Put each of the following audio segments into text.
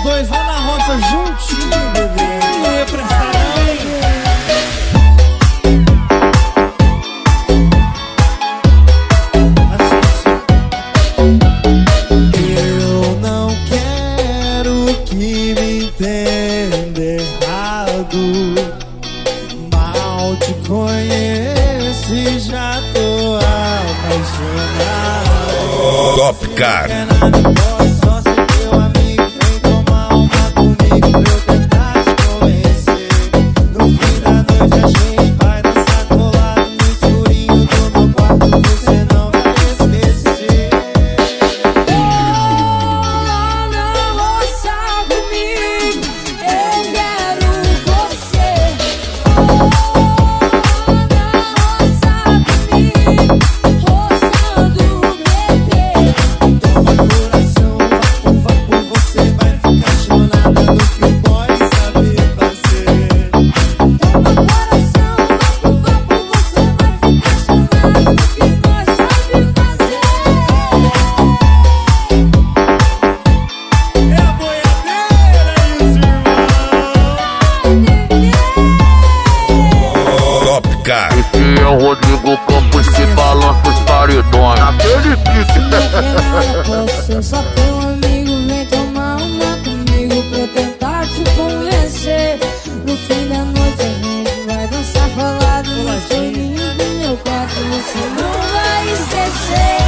dois lá na roça juntinho, bebê. Não ia prestar não. Eu não quero que me entenda errado. Mal te conheço e já tô apaixonado. Top Car. Esse é o Rodrigo Campos que balança os paredões. Naquele pique. Você só tem um amigo, vem tomar uma comigo pra eu tentar te convencer. No fim da noite a gente vai dançar falado no soninho do meu quarto, você não vai esquecer.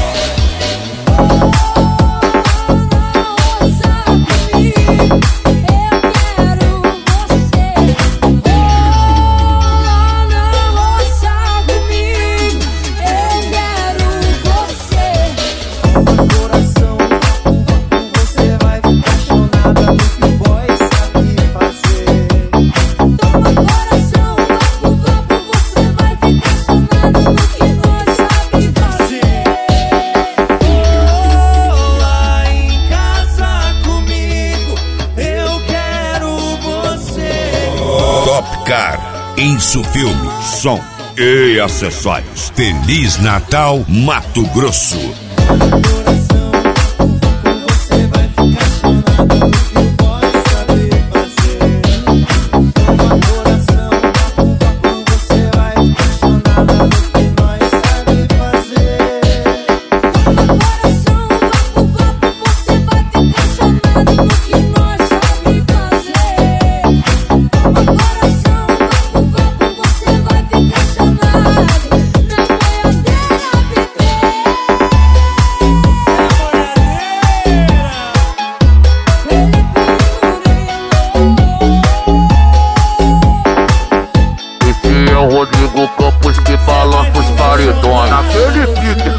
Car, Enso Filme, som e acessórios. Feliz Natal, Mato Grosso. Rodrigo Campos que balança os paredões. Naquele pique.